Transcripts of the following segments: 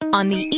on the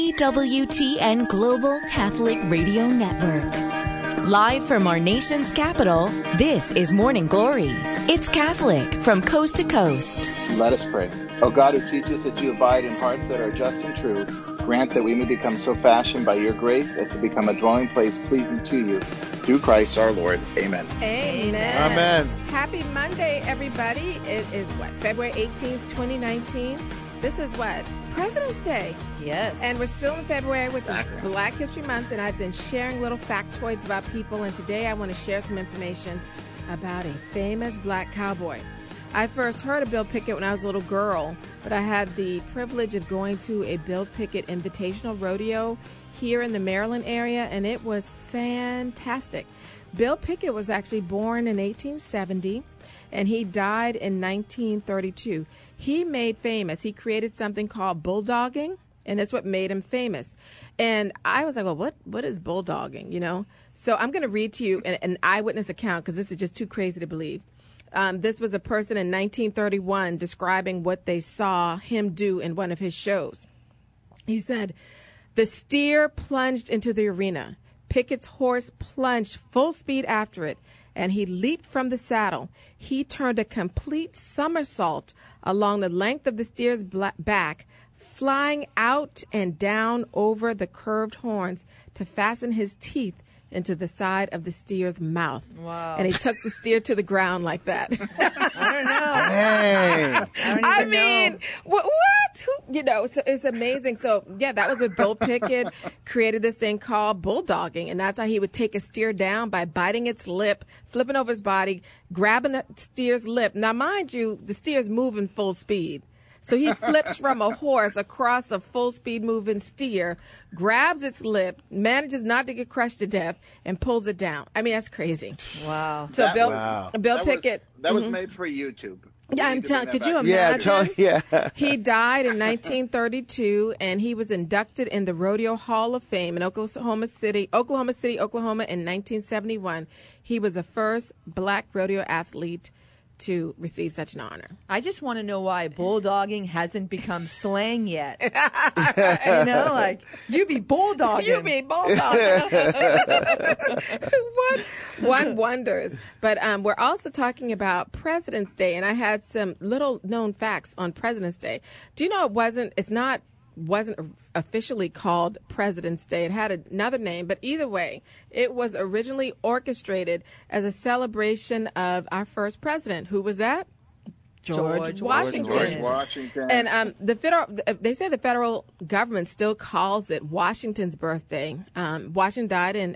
EWTN Global Catholic Radio Network. Live from our nation's capital, this is Morning Glory. It's Catholic from coast to coast. Let us pray. O God, who teaches that you abide in hearts that are just and true, grant that we may become so fashioned by your grace as to become a dwelling place pleasing to you. Through Christ our Lord. Amen. Amen. Amen. Happy Monday, everybody. It is February 18th, 2019. This is President's Day. Yes. And we're still in February, which is Black History Month, and I've been sharing little factoids about people, and today I want to share some information about a famous black cowboy. I first heard of Bill Pickett when I was a little girl, but I had the privilege of going to a Bill Pickett Invitational Rodeo here in the Maryland area, and it was fantastic. Bill Pickett was actually born in 1870, and he died in 1932. He made famous. He created something called bulldogging, and that's what made him famous. And I was like, well, what is bulldogging, you know? So I'm going to read to you an eyewitness account because this is just too crazy to believe. This was a person in 1931 describing what they saw him do in one of his shows. He said, the steer plunged into the arena. Pickett's horse plunged full speed after it, and he leaped from the saddle. He turned a complete somersault along the length of the steer's back, flying out and down over the curved horns to fasten his teeth into the side of the steer's mouth. Wow. And he took the steer to the ground like that. I don't know. Dang. I mean, what? So it's amazing. So, yeah, that was what Bill Pickett created this thing called bulldogging. And that's how he would take a steer down by biting its lip, flipping over his body, grabbing the steer's lip. Now, mind you, the steer's moving full speed. So he flips from a horse across a full-speed moving steer, grabs its lip, manages not to get crushed to death, and pulls it down. I mean, that's crazy. Wow. So Bill Pickett. That was made for YouTube. Yeah, I'm telling. Could you imagine? Yeah. He died in 1932, and he was inducted in the Rodeo Hall of Fame in Oklahoma City, Oklahoma in 1971. He was the first black rodeo athlete to receive such an honor. I just want to know why bulldogging hasn't become slang yet. You know, like, you be bulldogging. You be bulldogging. One wonders. But we're also talking about President's Day, and I had some little known facts on President's Day. Do you know it wasn't officially called President's Day. It had another name, but either way, it was originally orchestrated as a celebration of our first president. Who was that? George Washington. George Washington. And they say the federal government still calls it Washington's birthday. Washington died in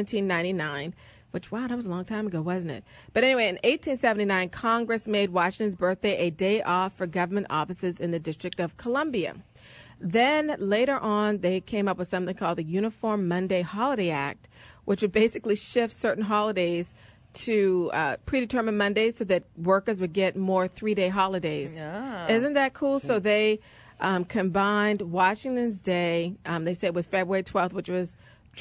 1799. Which, wow, that was a long time ago, wasn't it? But anyway, in 1879, Congress made Washington's birthday a day off for government offices in the District of Columbia. Then later on, they came up with something called the Uniform Monday Holiday Act, which would basically shift certain holidays to predetermined Mondays so that workers would get more 3-day holidays. Yeah. Isn't that cool? So they combined Washington's Day, they said, with February 12th, which was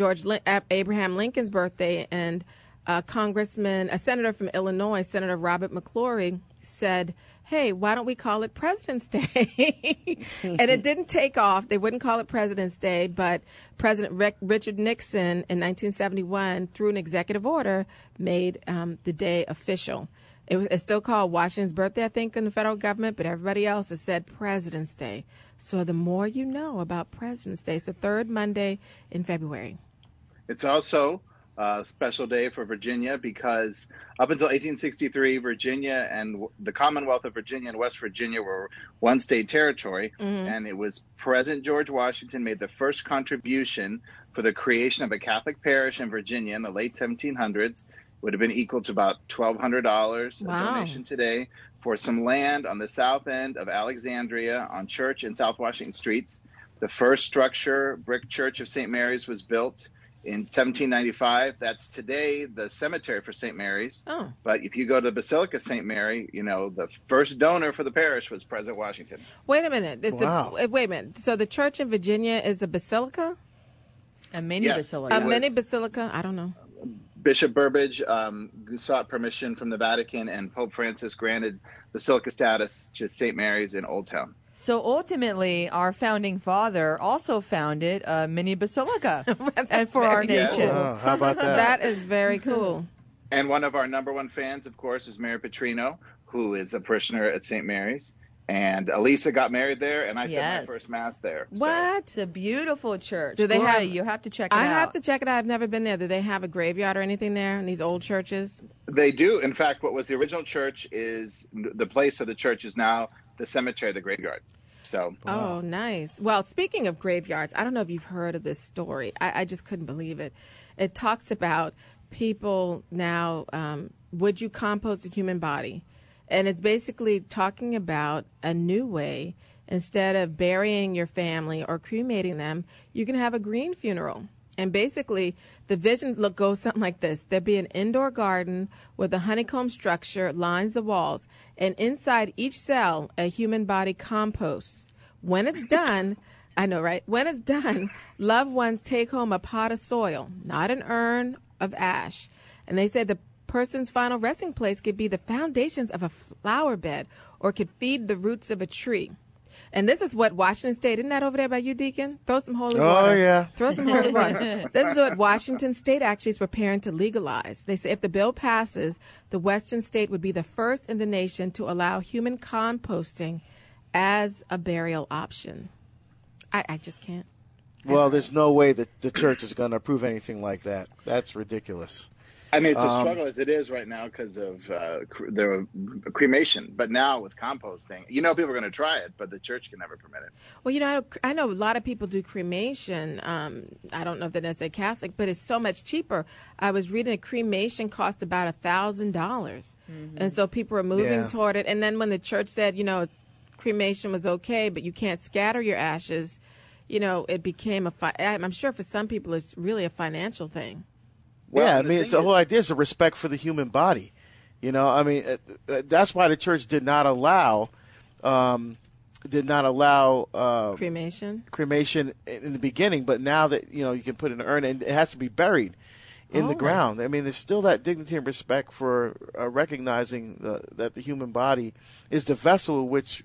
Abraham Lincoln's birthday, and a senator from Illinois, Senator Robert McClory, said, hey, why don't we call it President's Day? And it didn't take off. They wouldn't call it President's Day, but President Richard Nixon in 1971, through an executive order, made the day official. It's still called Washington's birthday, I think, in the federal government, but everybody else has said President's Day. So the more you know about President's Day, it's the third Monday in February. It's also a special day for Virginia because up until 1863, Virginia and the Commonwealth of Virginia and West Virginia were one state territory, and it was President George Washington made the first contribution for the creation of a Catholic parish in Virginia in the late 1700s. Would have been equal to about $1,200, Wow. a donation today, for some land on the south end of Alexandria on Church and South Washington Streets. The first structure, brick church of St. Mary's, was built in 1795. That's today the cemetery for St. Mary's. Oh. But if you go to the Basilica of St. Mary, you know, the first donor for the parish was President Washington. Wait a minute. Wow. Wait a minute. So the church in Virginia is a basilica? A mini Yes. basilica. A It was- mini basilica? I don't know. Bishop Burbidge sought permission from the Vatican, and Pope Francis granted basilica status to St. Mary's in Old Town. So ultimately, our founding father also founded a mini basilica and for our nation. Oh, how about that? That is very cool. And one of our number one fans, of course, is Mary Petrino, who is a parishioner at St. Mary's. And Elisa got married there, and I said my first Mass there. What? It's a beautiful church. Do they have? You have to check it out. I have to check it out. I've never been there. Do they have a graveyard or anything there in these old churches? They do. In fact, what was the original church is the place of the church is now the cemetery, the graveyard. So. Oh, nice. Well, speaking of graveyards, I don't know if you've heard of this story. I just couldn't believe it. It talks about people now, would you compost a human body? And it's basically talking about a new way. Instead of burying your family or cremating them, you can have a green funeral. And basically, the vision goes something like this. There'd be an indoor garden with a honeycomb structure lines the walls. And inside each cell, a human body composts. When it's done, I know, right? When it's done, loved ones take home a pot of soil, not an urn of ash. And they say the person's final resting place could be the foundations of a flower bed or could feed the roots of a tree. And this is what Washington State, isn't that over there by you, Deacon? Throw some holy water. Oh, yeah. Throw some holy water. This is what Washington State actually is preparing to legalize. They say if the bill passes, the Western state would be the first in the nation to allow human composting as a burial option. I just can't. Well, there's no way that the church is going to approve anything like that. That's ridiculous. I mean, it's a struggle as it is right now because of the cremation. But now with composting, people are going to try it, but the church can never permit it. Well, I know a lot of people do cremation. I don't know if they're necessarily Catholic, but it's so much cheaper. I was reading a cremation cost about $1,000. And so people are moving toward it. And then when the church said, cremation was okay, but you can't scatter your ashes, it became I'm sure for some people it's really a financial thing. Well, it's the whole idea is the respect for the human body. That's why the church did not allow cremation in the beginning. But now that you can put in an urn and it has to be buried in the ground. I mean, there's still that dignity and respect for recognizing that the human body is the vessel in which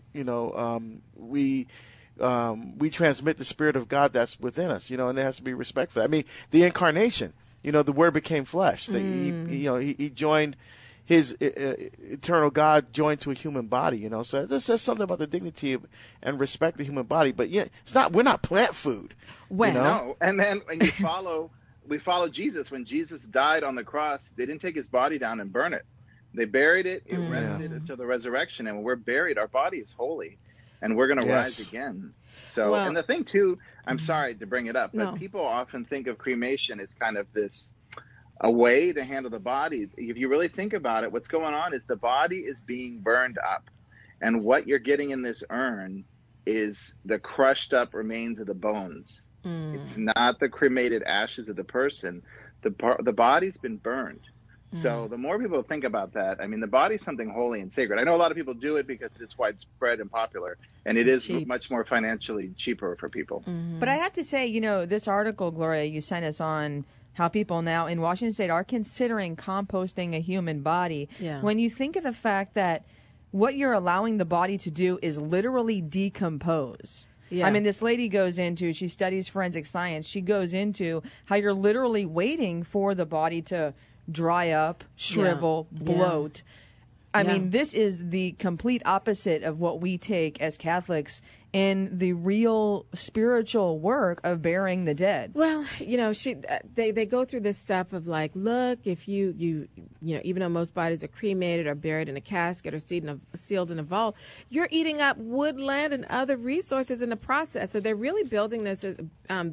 we transmit the Spirit of God that's within us. And there has to be respect for that. I mean, the incarnation. The Word became flesh. He joined his eternal God joined to a human body. So this says something about the dignity and respect of the human body. But we're not plant food. Well, no. And then when we follow Jesus. When Jesus died on the cross, they didn't take his body down and burn it. They buried it. It rested until the resurrection. And when we're buried, our body is holy, and we're going to rise again. So, and the thing too, I'm sorry to bring it up, but people often think of cremation as kind of a way to handle the body. If you really think about it, what's going on is the body is being burned up, and what you're getting in this urn is the crushed up remains of the bones. It's not the cremated ashes of the person. The body's been burned. So the more people think about that, I mean, the body's something holy and sacred. I know a lot of people do it because it's widespread and popular, and it is much more financially cheaper for people. But I have to say, this article, Gloria, you sent us on how people now in Washington State are considering composting a human body. Yeah. When you think of the fact that what you're allowing the body to do is literally decompose. Yeah. I mean, this lady she studies forensic science. She goes into how you're literally waiting for the body to dry up, shrivel, bloat. I mean, this is the complete opposite of what we take as Catholics in the real spiritual work of burying the dead. Well, they go through this stuff of like, look, if you even though most bodies are cremated or buried in a casket or sealed in a vault, you're eating up woodland and other resources in the process. So they're really building this as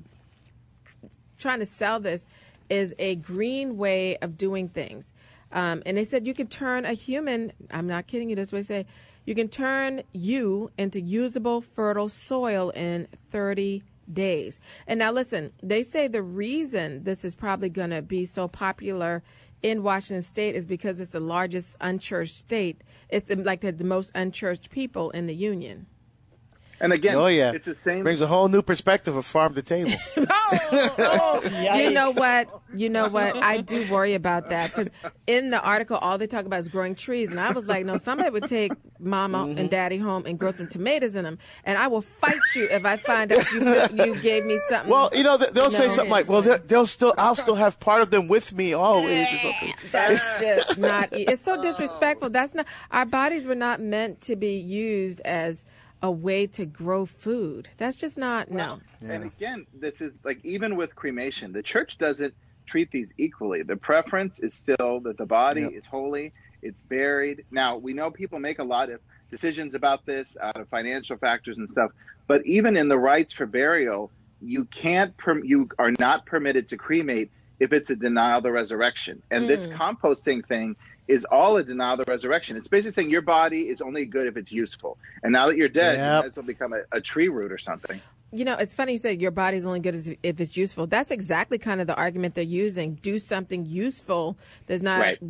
trying to sell this is a green way of doing things. And they said you could turn a human, I'm not kidding you, this is what they say, you can turn you into usable, fertile soil in 30 days. And now listen, they say the reason this is probably going to be so popular in Washington State is because it's the largest unchurched state. It's like the most unchurched people in the union. And again, it's the same. Brings a whole new perspective of farm to table. You know what? I do worry about that because in the article, all they talk about is growing trees. And I was like, no, somebody would take mama and daddy home and grow some tomatoes in them. And I will fight you if I find out you gave me something. Well, they'll say something like, well, I'll still have part of them with me always. That's just not, it's so disrespectful. That's not, our bodies were not meant to be used as a way to grow food. That's just not, no. Yeah. And again, this is like, even with cremation, the church doesn't treat these equally. The preference is still that the body is holy, it's buried. Now, we know people make a lot of decisions about this out of financial factors and stuff, but even in the rites for burial, you are not permitted to cremate if it's a denial of the resurrection. And this composting thing is all a denial of the resurrection. It's basically saying your body is only good if it's useful. And now that you're dead, you might as well become a tree root or something. It's funny you say your body's only good if it's useful. That's exactly kind of the argument they're using. Do something useful. There's not, right.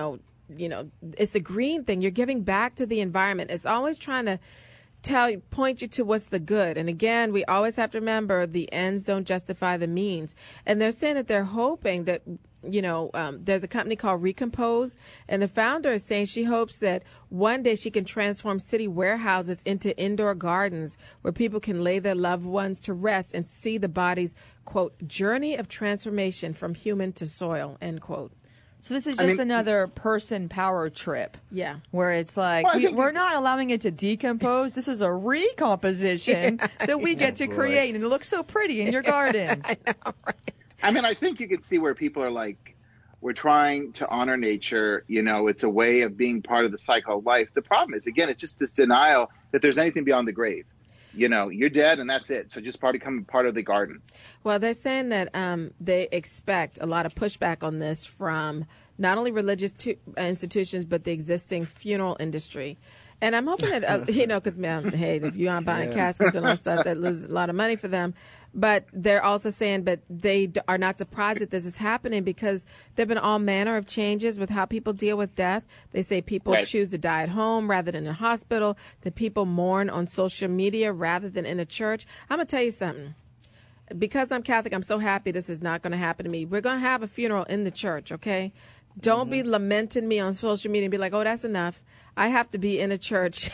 It's the green thing. You're giving back to the environment. It's always trying to point you to what's the good. And again, we always have to remember the ends don't justify the means. And they're saying that they're hoping that, there's a company called Recompose, and the founder is saying she hopes that one day she can transform city warehouses into indoor gardens where people can lay their loved ones to rest and see the body's, quote, journey of transformation from human to soil, end quote. So this is just another person power trip. Yeah. Where it's like, we're not allowing it to decompose. This is a recomposition that we get to create. And it looks so pretty in your garden. I know, right? I think you can see where people are like, we're trying to honor nature. It's a way of being part of the cycle of life. The problem is, again, it's just this denial that there's anything beyond the grave. You're dead and that's it. So just become part of the garden. Well, they're saying that they expect a lot of pushback on this from not only religious institutions, but the existing funeral industry. And I'm hoping that, because, hey, if you aren't buying caskets and all that stuff, that loses a lot of money for them. But they're also saying, but they are not surprised that this is happening because there have been all manner of changes with how people deal with death. They say people choose to die at home rather than in a hospital, that people mourn on social media rather than in a church. I'm going to tell you something. Because I'm Catholic, I'm so happy this is not going to happen to me. We're going to have a funeral in the church, okay? Don't be lamenting me on social media and be like, oh, that's enough. I have to be in a church.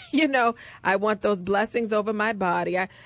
I want those blessings over my body. And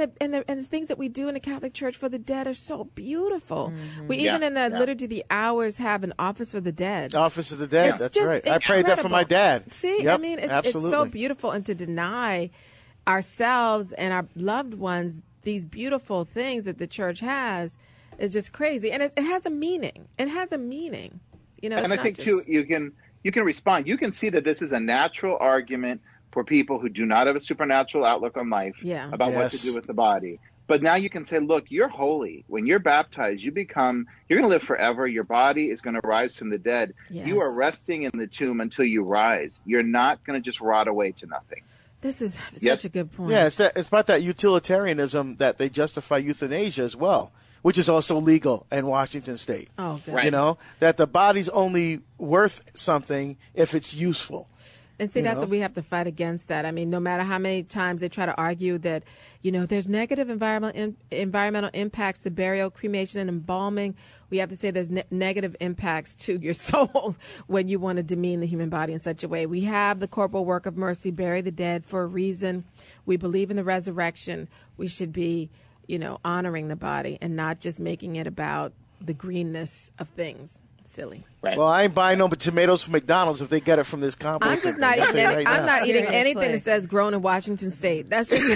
the things that we do in the Catholic Church for the dead are so beautiful. Mm-hmm. We even in the Liturgy of the Hours have an office for the dead. Office of the dead. That's right. Incredible. I prayed that for my dad. See, yep, it's so beautiful. And to deny ourselves and our loved ones these beautiful things that the church has is just crazy. And it has a meaning. It has a meaning. And I think, too, you can respond. You can see that this is a natural argument for people who do not have a supernatural outlook on life about what to do with the body. But now you can say, look, you're holy. When you're baptized, you're going to live forever. Your body is going to rise from the dead. Yes. You are resting in the tomb until you rise. You're not going to just rot away to nothing. This is such a good point. Yeah, it's about that utilitarianism that they justify euthanasia as well, which is also legal in Washington State. Oh, good. Right. That the body's only worth something if it's useful. And see, that's what we have to fight against that. I mean, no matter how many times they try to argue that, there's negative environmental impacts to burial, cremation, and embalming, we have to say there's negative impacts to your soul when you want to demean the human body in such a way. We have the corporal work of mercy, bury the dead for a reason. We believe in the resurrection. We should be honoring the body and not just making it about the greenness of things. Silly. Right. Well, I ain't buying no tomatoes from McDonald's if they get it from this compost. I'm just not eating I'm not eating anything that says grown in Washington State. That's just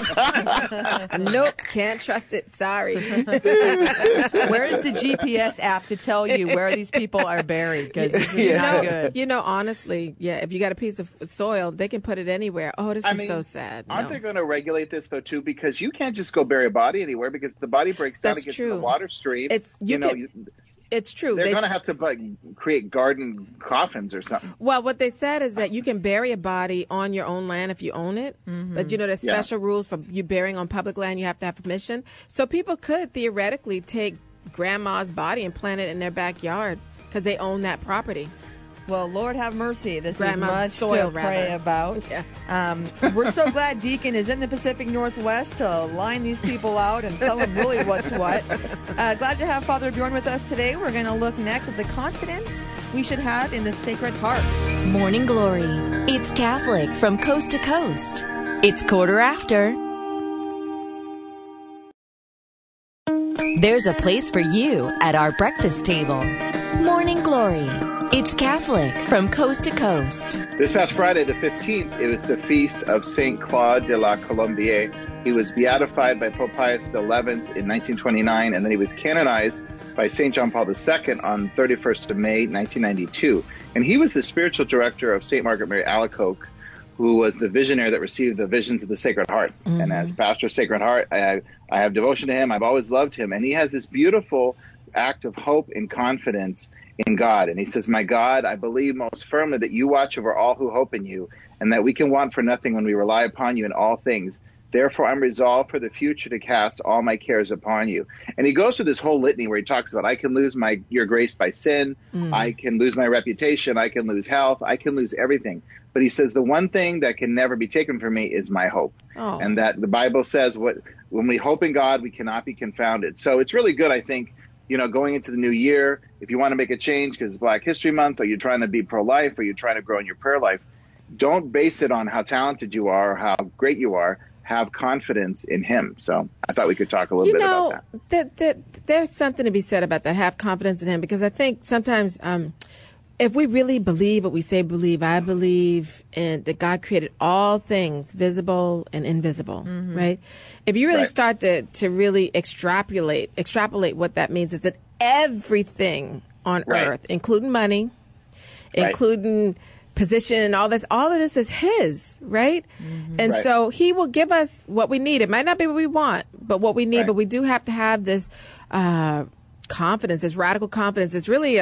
nope, can't trust it. Sorry. Where is the GPS app to tell you where these people are buried? Because this is not good. Honestly, if you got a piece of soil, they can put it anywhere. Oh, this is so sad. Aren't they going to regulate this though too? Because you can't just go bury a body anywhere because the body breaks down and gets in the water stream. It's true. They're going to have to create garden coffins or something. Well, what they said is that you can bury a body on your own land if you own it. Mm-hmm. But, there's special rules for you burying on public land. You have to have permission. So people could theoretically take grandma's body and plant it in their backyard because they own that property. Well, Lord have mercy. This is Grandma's much soil, to pray about. Yeah. We're so glad Deacon is in the Pacific Northwest to line these people out and tell them really what's what. Glad to have Father Bjorn with us today. We're going to look next at the confidence we should have in the Sacred Heart. Morning Glory. It's Catholic from coast to coast. It's 1:15. There's a place for you at our breakfast table. Morning Glory. It's Catholic from coast to coast. This past Friday, the 15th, it was the feast of Saint Claude de la Colombière. He was beatified by Pope Pius XI in 1929, and then he was canonized by St. John Paul II on 31st of May, 1992. And he was the spiritual director of St. Margaret Mary Alacoque, who was the visionary that received the visions of the Sacred Heart. Mm-hmm. And as pastor of Sacred Heart, I have devotion to him. I've always loved him. And he has this beautiful act of hope and confidence in God. And he says, my God, I believe most firmly that you watch over all who hope in you, and that we can want for nothing when we rely upon you in all things. Therefore, I'm resolved for the future to cast all my cares upon you. And he goes through this whole litany where he talks about, I can lose your grace by sin. I can lose my reputation. I can lose health. I can lose everything. But he says the one thing that can never be taken from me is my hope. Oh. And that the Bible says when we hope in God, we cannot be confounded. So it's really good, I think, going into the new year, if you want to make a change because it's Black History Month, or you're trying to be pro-life, or you're trying to grow in your prayer life, don't base it on how talented you are or how great you are. Have confidence in him. So I thought we could talk a little bit about that. There's something to be said about that. Have confidence in him, because I think sometimes if we really believe what we say believe, I believe in that God created all things, visible and invisible, right? If you really start to really extrapolate what that means, is that everything on earth, including money, including position, all of this is his, right? And so he will give us what we need. It might not be what we want, but what we need. But we do have to have this confidence, this radical confidence. It's really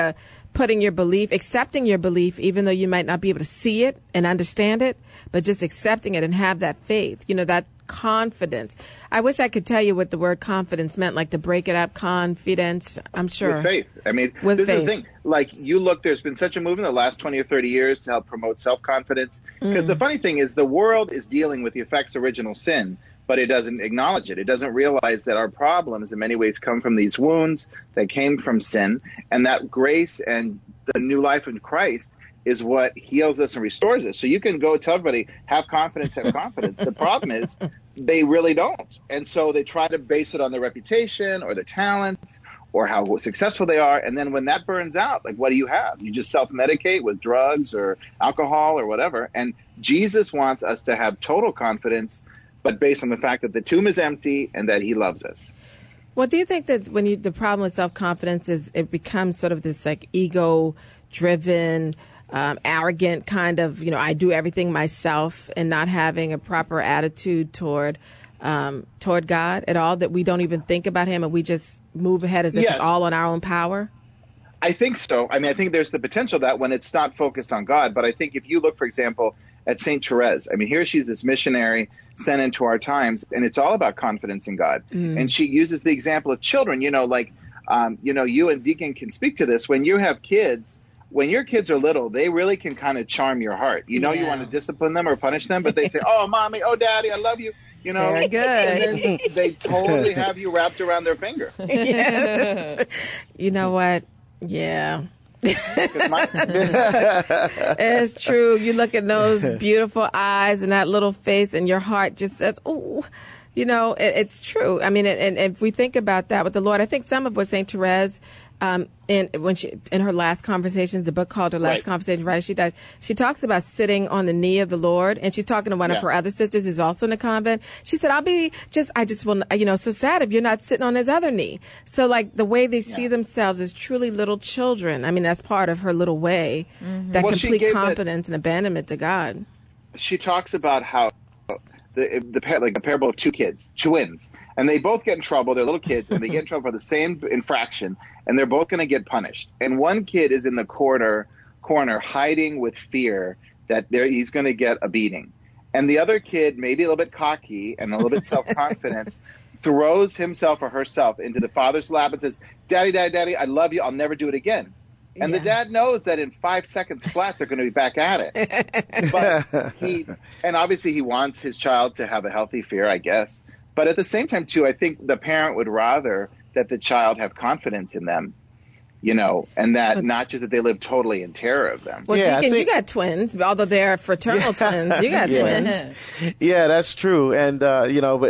accepting your belief, even though you might not be able to see it and understand it, but just accepting it and have that faith, that confidence. I wish I could tell you what the word confidence meant, like to break it up, confidence. I'm sure. With faith. I mean, this is the thing. Like, there's been such a movement in the last 20 or 30 years to help promote self-confidence. Because the funny thing is, the world is dealing with the effects of original sin, but it doesn't acknowledge it. It doesn't realize that our problems in many ways come from these wounds that came from sin, and that grace and the new life in Christ is what heals us and restores us. So you can go tell everybody, have confidence, have confidence. The problem is they really don't. And so they try to base it on their reputation or their talents or how successful they are. And then when that burns out, like, what do you have? You just self-medicate with drugs or alcohol or whatever. And Jesus wants us to have total confidence, but based on the fact that the tomb is empty and that he loves us. Well, do you think that the problem with self-confidence is it becomes sort of this like ego-driven, arrogant kind of, I do everything myself, and not having a proper attitude toward God at all, that we don't even think about him and we just move ahead as if it's all on our own power? I think so. I mean, I think there's the potential that when it's not focused on God, but I think if you look, for example, at St. Therese, I mean, here she's this missionary sent into our times, and it's all about confidence in God. And she uses the example of children, you and Deacon can speak to this. When you have kids, when your kids are little, they really can kind of charm your heart. You want to discipline them or punish them, but they say, oh, mommy, oh, daddy, I love you. Very good. And then they totally have you wrapped around their finger. Yes. You know what? Yeah. It's true. You look at those beautiful eyes and that little face, and your heart just says, oh, it's true. I mean, and if we think about that with the Lord, I think some of what St. Therese, in her last conversations, the book called Her Last Conversation, right as she died, she talks about sitting on the knee of the Lord, and she's talking to one of her other sisters who's also in a convent. She said, I just will, so sad if you're not sitting on his other knee. So like the way they see themselves as truly little children. I mean, that's part of her little way, that complete confidence and abandonment to God. She talks about how the parable of two kids, twins, and they both get in trouble. They're little kids, and they get in trouble for the same infraction, and they're both going to get punished. And one kid is in the corner hiding with fear that he's going to get a beating. And the other kid, maybe a little bit cocky and a little bit self-confident, throws himself or herself into the father's lap and says, Daddy, Daddy, Daddy, I love you. I'll never do it again. And the dad knows that in 5 seconds flat, they're going to be back at it. But and obviously he wants his child to have a healthy fear, I guess. But at the same time, too, I think the parent would rather that the child have confidence in them, and that not just that they live totally in terror of them. Well, Deacon, you got twins, although they're fraternal twins. You got twins. Yeah, that's true. And, but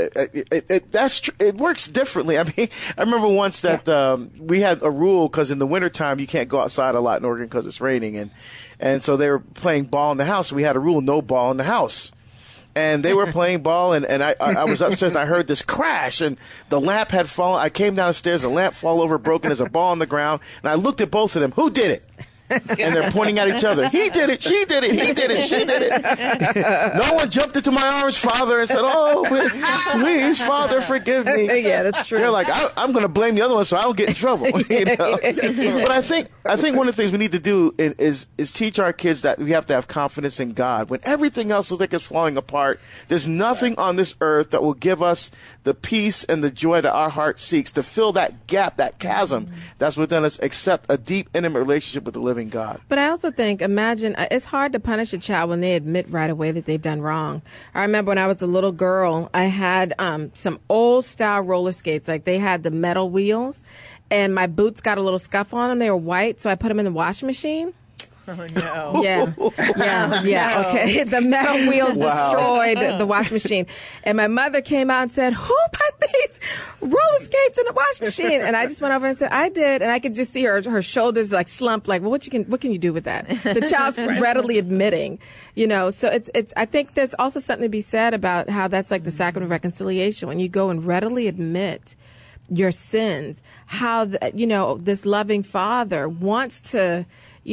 it works differently. I mean, I remember once that we had a rule because in the wintertime you can't go outside a lot in Oregon because it's raining. And so they were playing ball in the house. We had a rule, no ball in the house. And they were playing ball, and I was upstairs, and I heard this crash, and the lamp had fallen. I came downstairs, the lamp fall over, broken. There's a ball on the ground, and I looked at both of them. Who did it? And they're pointing at each other. He did it. She did it. He did it. She did it. No one jumped into my arms, Father, and said, "Oh, please, Father, forgive me." Yeah, that's true. They're like, I'm going to blame the other one so I don't get in trouble. But I think one of the things we need to do is teach our kids that we have to have confidence in God. When everything else looks like it's falling apart, there's nothing on this earth that will give us the peace and the joy that our heart seeks to fill that gap, that chasm that's within us, except a deep, intimate relationship with the living God. But I also think, imagine, it's hard to punish a child when they admit right away that they've done wrong. I remember when I was a little girl, I had some old style roller skates, like they had the metal wheels, and my boots got a little scuff on them. They were white, so I put them in the washing machine. Oh, no. Yeah. No. Okay. The metal wheels destroyed the washing machine. And my mother came out and said, "Who put these roller skates in the washing machine?" And I just went over and said, "I did." And I could just see her shoulders like slump, like, well, what can you do with that? The child's readily admitting, so it's, I think there's also something to be said about how that's like the sacrament of reconciliation. When you go and readily admit your sins, how, this loving Father wants to,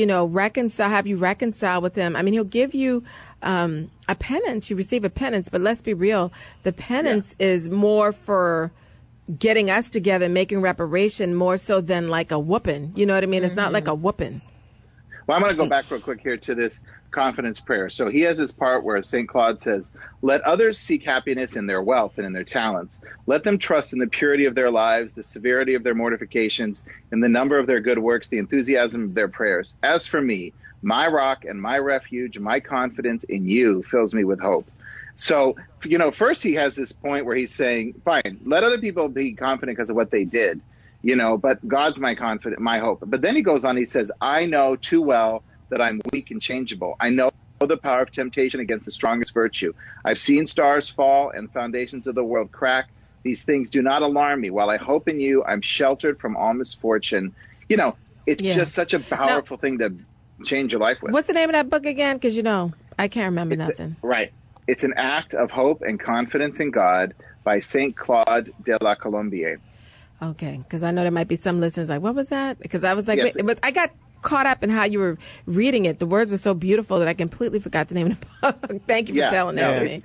have you reconcile with him. I mean, he'll give you a penance. You receive a penance, but let's be real. The penance is more for getting us together, making reparation, more so than like a whooping. You know what I mean? It's not like a whooping. Well, I'm going to go back real quick here to this confidence prayer. So he has this part where St. Claude says, "Let others seek happiness in their wealth and in their talents. Let them trust in the purity of their lives, the severity of their mortifications, in the number of their good works, the enthusiasm of their prayers. As for me, my rock and my refuge, my confidence in you fills me with hope." So, first he has this point where he's saying, fine, let other people be confident because of what they did, but God's my confidence, my hope. But then he goes on, he says, "I know too well that I'm weak and changeable. I know the power of temptation against the strongest virtue. I've seen stars fall and foundations of the world crack. These things do not alarm me. While I hope in you, I'm sheltered from all misfortune." It's just such a powerful thing to change your life with. What's the name of that book again? Because, I can't remember nothing. Right. It's An Act of Hope and Confidence in God by St. Claude de la Colombière. Okay, because I know there might be some listeners like, what was that? Because I was like, yes, but I got caught up in how you were reading it. The words were so beautiful that I completely forgot the name of the book. Thank you for telling that to me.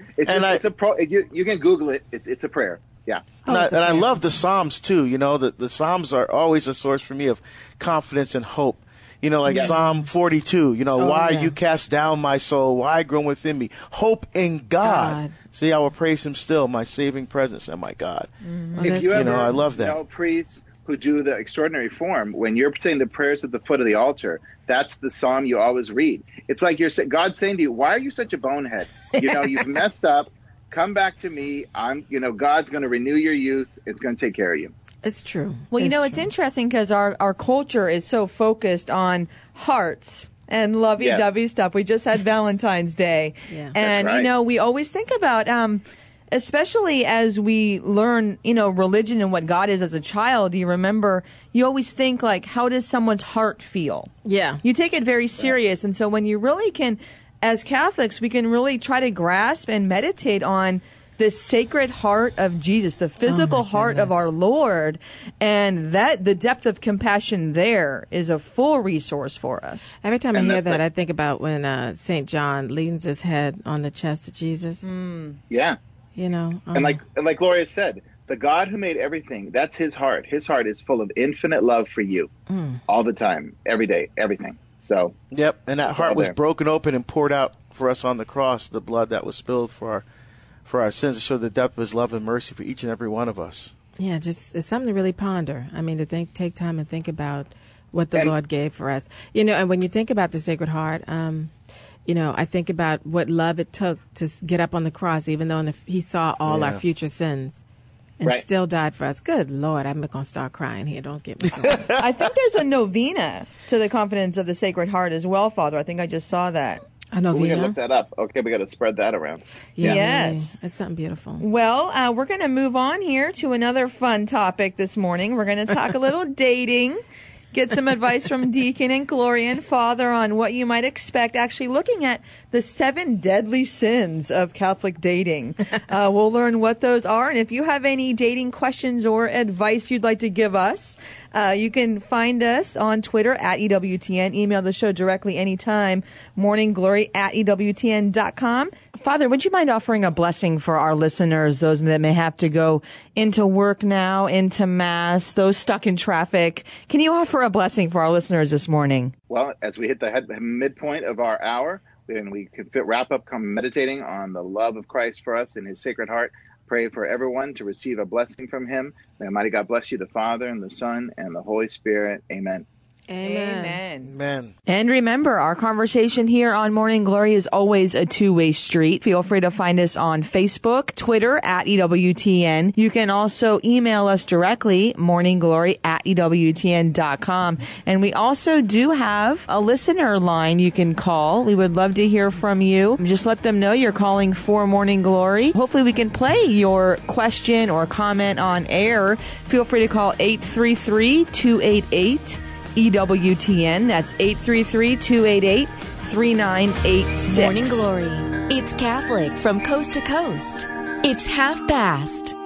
You can Google it. It's a prayer. Yeah. I love the Psalms, too. The Psalms are always a source for me of confidence and hope. Psalm 42, why you cast down my soul, why groan within me? Hope in God. See, I will praise him still, my saving presence and my God. Mm-hmm. If you ever I love that. Priests who do the extraordinary form, when you're saying the prayers at the foot of the altar, that's the psalm you always read. It's like God's saying to you, why are you such a bonehead? You've messed up. Come back to me. God's going to renew your youth. It's going to take care of you. It's true. Well, it's interesting because our culture is so focused on hearts and lovey-dovey stuff. We just had Valentine's Day. Yeah. And, that's right. We always think about, especially as we learn, religion and what God is as a child, you always think, like, how does someone's heart feel? Yeah. You take it very serious. And so when you really can, as Catholics, we can really try to grasp and meditate on the sacred heart of Jesus, the physical heart of our Lord, and that the depth of compassion there is a full resource for us. Every time I hear that, I think about when St. John leans his head on the chest of Jesus. Yeah. And like Gloria said, the God who made everything, that's his heart. His heart is full of infinite love for you all the time, every day, everything. So, yep, and that heart was broken open and poured out for us on the cross, the blood that was spilled for our sins, to show the depth of his love and mercy for each and every one of us. Yeah, it's something to really ponder. I mean, to take time and think about what the Lord gave for us. And when you think about the Sacred Heart, I think about what love it took to get up on the cross, even though he saw all our future sins. And still died for us. Good Lord, I'm going to start crying here. Don't get me going. I think there's a novena to the confidence of the Sacred Heart as well, Father. I think I just saw that. A novena? We got to look that up. Okay, we got to spread that around. Yeah. Yes. It's something beautiful. Well, we're going to move on here to another fun topic this morning. We're going to talk a little dating. Get some advice from Deacon and Gloria and Father on what you might expect. Actually, looking at the 7 deadly sins of Catholic dating. We'll learn what those are. And if you have any dating questions or advice you'd like to give us, you can find us on Twitter at EWTN. Email the show directly anytime. morningglory@EWTN.com. Father, would you mind offering a blessing for our listeners, those that may have to go into work now, into Mass, those stuck in traffic? Can you offer a blessing for our listeners this morning? Well, as we hit the midpoint of our hour, and we can wrap up meditating on the love of Christ for us in his Sacred Heart, pray for everyone to receive a blessing from him. May Almighty God bless you, the Father and the Son and the Holy Spirit. Amen. Amen. Amen. And remember, our conversation here on Morning Glory is always a two-way street. Feel free to find us on Facebook, Twitter at EWTN. You can also email us directly, morningglory@EWTN.com. And we also do have a listener line you can call. We would love to hear from you. Just let them know you're calling for Morning Glory. Hopefully we can play your question or comment on air. Feel free to call 833-288 EWTN. That's 833-288-3986. Morning Glory. It's Catholic from coast to coast. It's 1/2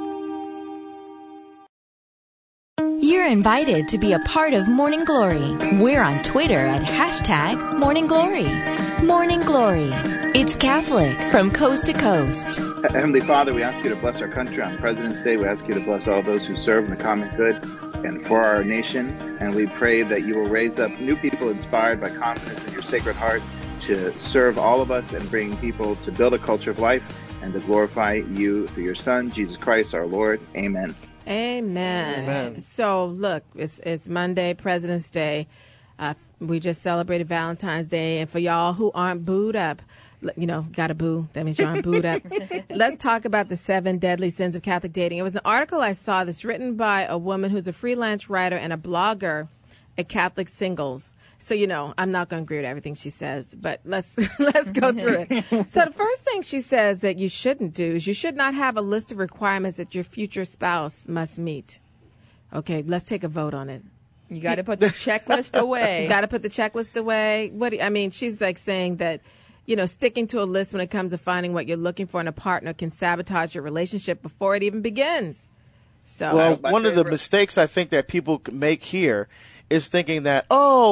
You're invited to be a part of Morning Glory. We're on Twitter at #MorningGlory. Morning Glory. It's Catholic from coast to coast. Heavenly Father, we ask you to bless our country on President's Day. We ask you to bless all those who serve in the common good and for our nation. And we pray that you will raise up new people inspired by confidence in your Sacred Heart to serve all of us and bring people to build a culture of life and to glorify you through your Son, Jesus Christ, our Lord. Amen. Amen. Amen. So, look, it's Monday, President's Day. We just celebrated Valentine's Day. And for y'all who aren't booed up, got to boo. That means you aren't booed up. Let's talk about the 7 deadly sins of Catholic dating. It was an article I saw that's written by a woman who's a freelance writer and a blogger at Catholic Singles. So, I'm not going to agree with everything she says, but let's go through it. So the first thing she says that you shouldn't do is you should not have a list of requirements that your future spouse must meet. Okay, let's take a vote on it. You got to put the checklist away. You got to put the checklist away. She's like saying that, sticking to a list when it comes to finding what you're looking for in a partner can sabotage your relationship before it even begins. So, well, one of the mistakes I think that people make here is thinking that,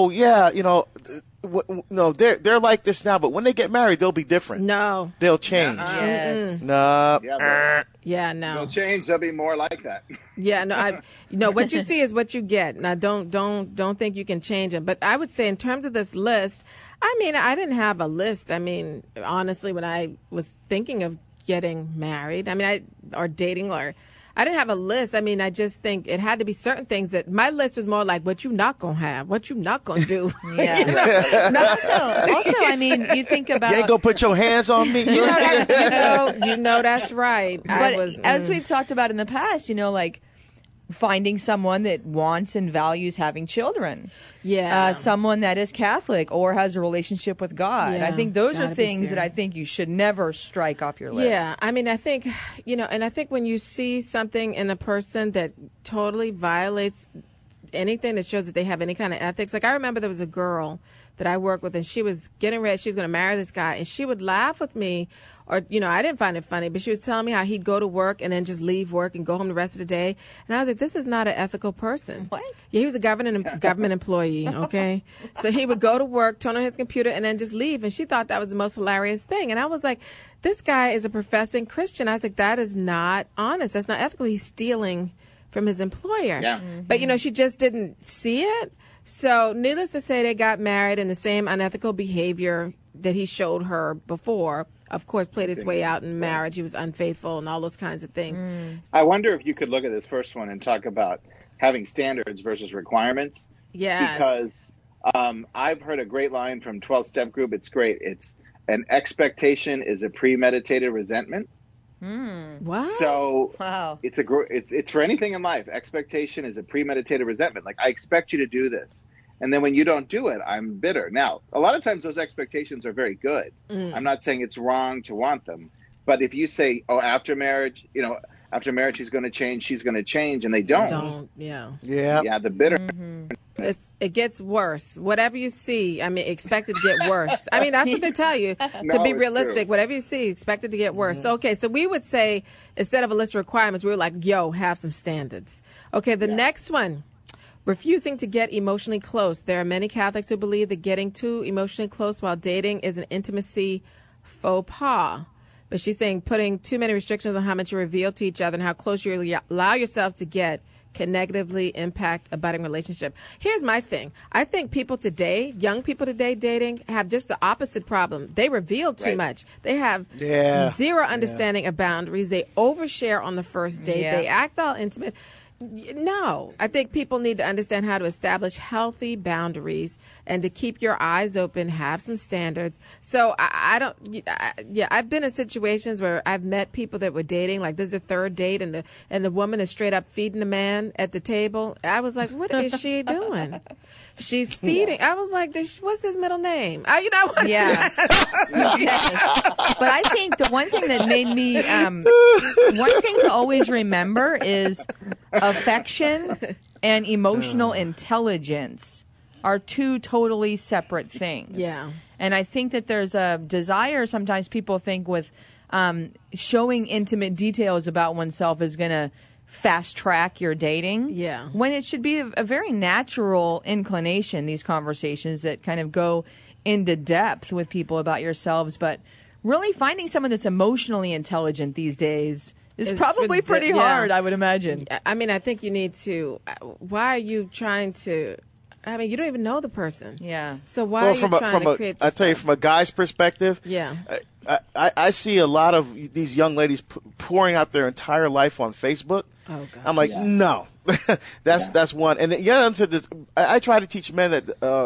they're like this now, but when they get married, they'll be different. No. They'll change. Yes. No. Yeah, no. They'll change. They'll be more like that. Yeah, no. What you see is what you get. Now, don't think you can change them. But I would say, in terms of this list, I didn't have a list. Honestly, when I was thinking of getting married, or dating, or I didn't have a list. I just think it had to be certain things that my list was more like what you not going to have, what you not going to do. Yeah. Also, you think about... You ain't going to put your hands on me? That's right. But as we've talked about in the past, finding someone that wants and values having children. Yeah. Someone that is Catholic or has a relationship with God. Yeah, I think those are things that I think you should never strike off your list. Yeah. I think, and I think when you see something in a person that totally violates anything that shows that they have any kind of ethics. Like I remember there was a girl that I worked with and she was getting ready. She was going to marry this guy and she would laugh with me. Or, I didn't find it funny, but she was telling me how he'd go to work and then just leave work and go home the rest of the day. And I was like, this is not an ethical person. What? Yeah, he was a government employee, okay? So he would go to work, turn on his computer, and then just leave. And she thought that was the most hilarious thing. And I was like, this guy is a professing Christian. I was like, that is not honest. That's not ethical. He's stealing from his employer. Yeah. Mm-hmm. But, she just didn't see it. So needless to say, they got married and the same unethical behavior that he showed her before, of course, played its way out in marriage. He was unfaithful and all those kinds of things. I wonder if you could look at this first one and talk about having standards versus requirements. Yes. Because I've heard a great line from 12-Step Group. It's great. It's an expectation is a premeditated resentment. What? So wow. It's for anything in life. Expectation is a premeditated resentment. Like, I expect you to do this. And then when you don't do it, I'm bitter. Now, a lot of times those expectations are very good. I'm not saying it's wrong to want them. But if you say, oh, after marriage, he's going to change, she's going to change, and they don't. Yeah, the bitter. It gets worse. Whatever you see, expect it to get worse. That's what they tell you. To be realistic, whatever you see, expect it to get worse. Okay, so we would say, instead of a list of requirements, we were like, have some standards. Okay, the next one. Refusing to get emotionally close. There are many Catholics who believe that getting too emotionally close while dating is an intimacy faux pas. But she's saying putting too many restrictions on how much you reveal to each other and how close you allow yourselves to get can negatively impact a budding relationship. Here's my thing. I think people today, young people today dating, have just the opposite problem. They reveal too much. They have zero understanding of boundaries. They overshare on the first date. They act all intimate. No, I think people need to understand how to establish healthy boundaries and to keep your eyes open, have some standards. So I've been in situations where I've met people that were dating, like this is a third date, and the woman is straight up feeding the man at the table. I was like, what is she doing? She's feeding. I was like, what's his middle name? Yes. But I think the one thing that made me, one thing to always remember is affection and emotional intelligence are two totally separate things. Yeah. And I think that there's a desire, sometimes people think with showing intimate details about oneself is going to fast track your dating. Yeah. When it should be a very natural inclination, these conversations that kind of go into depth with people about yourselves. But really finding someone that's emotionally intelligent these days is probably pretty hard, I would imagine. I think you need to. Why are you trying to? You don't even know the person. Yeah. So why are you trying to create this? I tell you, from a guy's perspective, I see a lot of these young ladies pouring out their entire life on Facebook. Oh, God. I'm like, no, that's one. And I try to teach men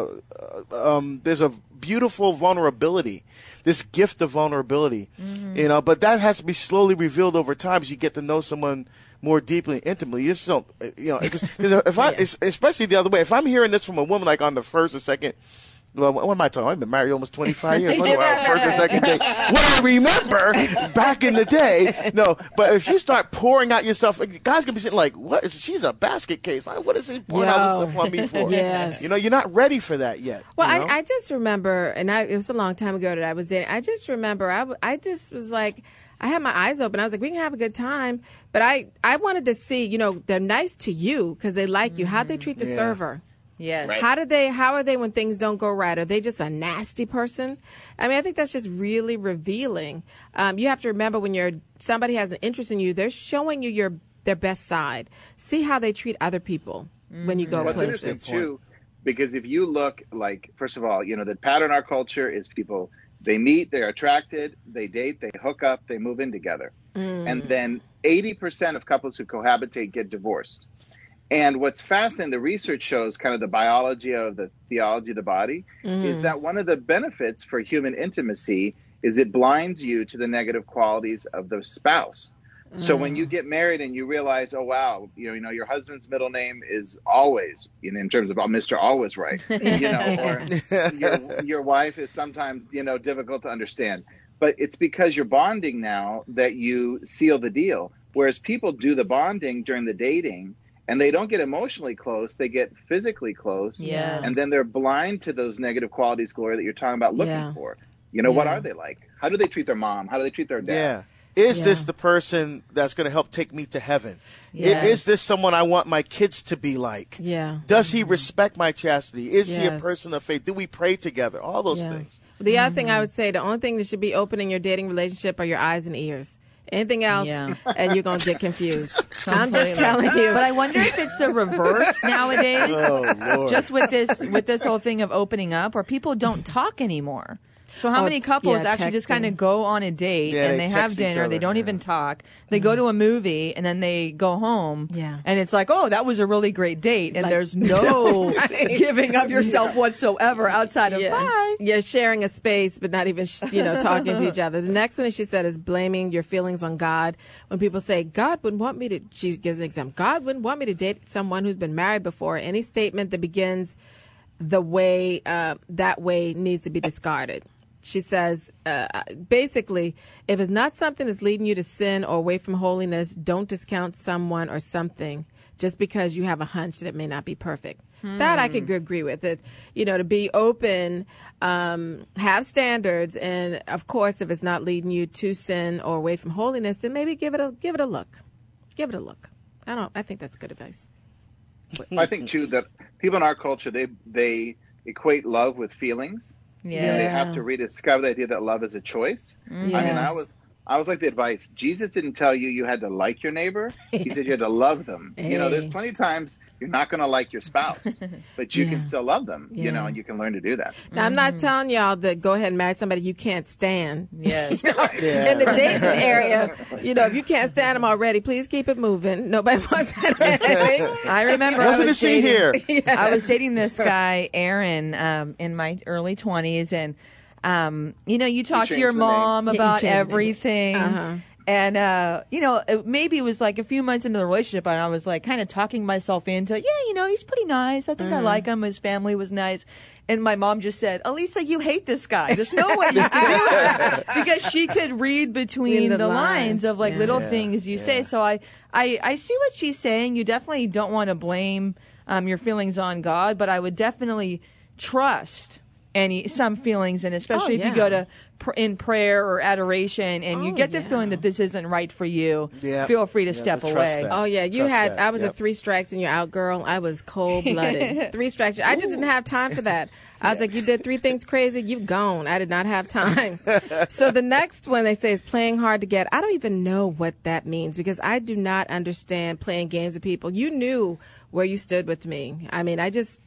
that there's a beautiful vulnerability, this gift of vulnerability, but that has to be slowly revealed over time as you get to know someone more deeply and intimately. You just don't, because if especially the other way, if I'm hearing this from a woman, like on the first or second, well, what am I talking? I've been married almost 25 years. First or second date. What I remember back in the day. No, but if you start pouring out yourself, guys can be sitting like, "What? She's a basket case. Like, what is he pouring out this stuff on me for?" Yes. You're not ready for that yet. Well, I just remember, and it was a long time ago that I was dating. I just remember, I just was like, I had my eyes open. I was like, we can have a good time. But I wanted to see, they're nice to you because they like you. How'd they treat the server? Yes. Right. How are they when things don't go right? Are they just a nasty person? I think that's just really revealing. You have to remember when somebody has an interest in you, they're showing you their best side. See how they treat other people when you go places. What's interesting too, because if you look, like, first of all, the pattern in our culture is people, they meet, they're attracted, they date, they hook up, they move in together. And then 80% of couples who cohabitate get divorced. And what's fascinating, the research shows kind of the biology of the theology of the body, is that one of the benefits for human intimacy is it blinds you to the negative qualities of the spouse. So when you get married and you realize, oh, wow, your husband's middle name is always, in terms of Mr. Always Right, or your wife is sometimes, difficult to understand. But it's because you're bonding now that you seal the deal. Whereas people do the bonding during the dating, and they don't get emotionally close, they get physically close. Yes. And then they're blind to those negative qualities, Gloria, that you're talking about looking for. What are they like? How do they treat their mom? How do they treat their dad? Yeah. Is this the person that's going to help take me to heaven? Yes. Is this someone I want my kids to be like? Yeah. Does he respect my chastity? Is he a person of faith? Do we pray together? All those things. The other thing I would say, the only thing that should be open in your dating relationship are your eyes and ears. Anything else, and you're going to get confused. I'm just telling you. But I wonder if it's the reverse nowadays. Oh, Lord. Just with this whole thing of opening up, where people don't talk anymore. So how many couples actually just kind of go on a date and they have dinner, they don't even talk, they go to a movie, and then they go home, and it's like, oh, that was a really great date, and there's no giving of yourself whatsoever outside of bye. You're sharing a space, but not even talking to each other. The next one she said is blaming your feelings on God. When people say, God wouldn't want me to, she gives an example, God wouldn't want me to date someone who's been married before. Any statement that begins the way that way needs to be discarded. She says, basically, if it's not something that's leading you to sin or away from holiness, don't discount someone or something just because you have a hunch that it may not be perfect. That I could agree with. It, to be open, have standards, and of course, if it's not leading you to sin or away from holiness, then maybe give it a look. Give it a look. I think that's good advice. I think too that people in our culture they equate love with feelings. Yeah. And they have to rediscover the idea that love is a choice. Yes. I mean, I was like the advice. Jesus didn't tell you had to like your neighbor. He said you had to love them. Hey. There's plenty of times you're not going to like your spouse, but you can still love them, and you can learn to do that. Now, I'm not telling y'all that go ahead and marry somebody you can't stand. Yes. In the dating area, if you can't stand them already, please keep it moving. Nobody wants that. I remember I was dating this guy, Aaron, in my early 20s, and you talk to your mom about everything. And, maybe it was like a few months into the relationship, and I was like kind of talking myself into, he's pretty nice. I think I like him. His family was nice. And my mom just said, Elisa, you hate this guy. There's no way you can do it. Because she could read between the lines of like little things you say. So I see what she's saying. You definitely don't want to blame your feelings on God, but I would definitely trust some feelings, and especially if you go to in prayer or adoration and you get the feeling that this isn't right for you, feel free to step away. Oh yeah, I was a 3 strikes and you're out, girl. I was cold-blooded. 3 strikes. I just didn't have time for that. I was like, you did 3 things crazy, you've gone. I did not have time. So the next one they say is playing hard to get. I don't even know what that means because I do not understand playing games with people. You knew where you stood with me. I mean,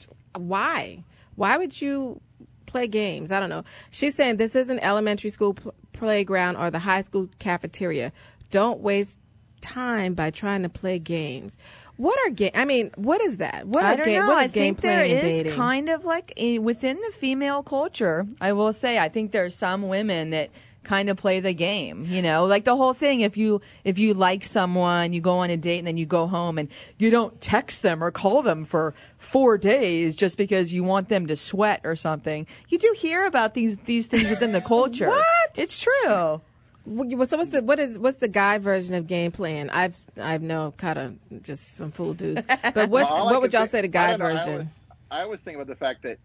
why? Why would you play games? I don't know. She's saying this isn't elementary school playground or the high school cafeteria. Don't waste time by trying to play games. What are games? I mean, what is that? I don't know. What is game playing and dating? There is kind of like within the female culture, I will say, I think there's some women that kind of play the game, like the whole thing. If you like someone, you go on a date and then you go home and you don't text them or call them for 4 days just because you want them to sweat or something. You do hear about these things within the culture. What? It's true. So what's the guy version of game playing? I've no kind of just some fool dudes. But what would y'all say the guy version? I always think about the fact that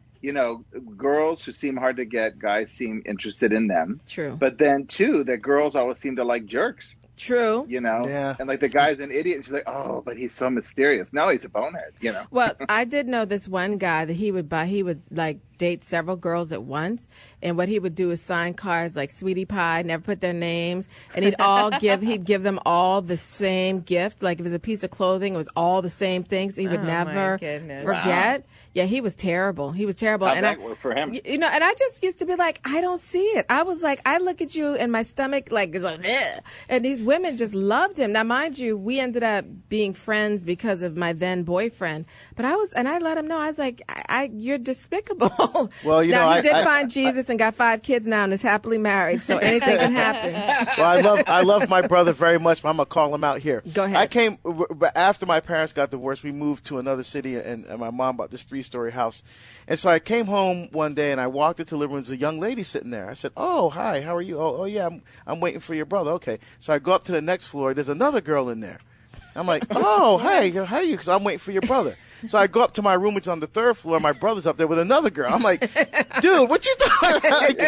girls who seem hard to get, guys seem interested in them. True. But then, too, that girls always seem to like jerks. True. And like the guy's an idiot. She's like, oh, but he's so mysterious. No, he's a bonehead, Well, I did know this one guy that he would like date several girls at once. And what he would do is sign cards like Sweetie Pie, never put their names. And he'd give them all the same gift. Like if it was a piece of clothing, it was all the same thing. So he would never forget. Wow. Yeah, he was terrible. How'd that work for him? And I just used to be like, I don't see it. I was like, I look at you and my stomach like, ugh. And these women just loved him. Now, mind you, we ended up being friends because of my then boyfriend. But I let him know, I was like, you're despicable. Well, he did find Jesus and got 5 kids now and is happily married. So anything can happen. Well, I love my brother very much, but I'm going to call him out here. Go ahead. I came, after my parents got divorced, we moved to another city, and my mom bought this 3-story house. And so I came home one day, and I walked into the living room. There's a young lady sitting there. I said, oh, hi, how are you? Oh yeah, I'm waiting for your brother. Okay. So I go up to the next floor. There's another girl in there. I'm like, oh, hey, how are you? Because I'm waiting for your brother. So I go up to my room, which is on the 3rd floor. My brother's up there with another girl. I'm like, dude, what you doing?